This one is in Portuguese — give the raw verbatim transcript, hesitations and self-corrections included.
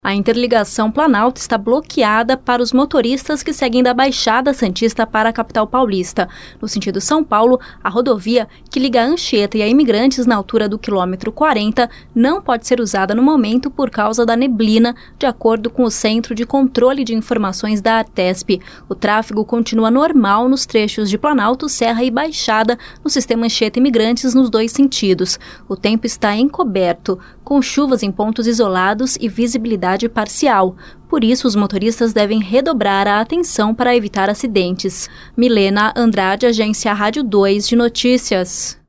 A interligação Planalto está bloqueada para os motoristas que seguem da Baixada Santista para a capital paulista. No sentido São Paulo, a rodovia que liga a Anchieta e a Imigrantes na altura do quilômetro quarenta não pode ser usada no momento por causa da neblina, de acordo com o Centro de Controle de Informações da Artesp. O tráfego continua normal nos trechos de Planalto, Serra e Baixada, no sistema Anchieta e Imigrantes nos dois sentidos. O tempo está encoberto, com chuvas em pontos isolados e visibilidade parcial. Por isso, os motoristas devem redobrar a atenção para evitar acidentes. Milena Andrade, Agência Rádio dois de Notícias.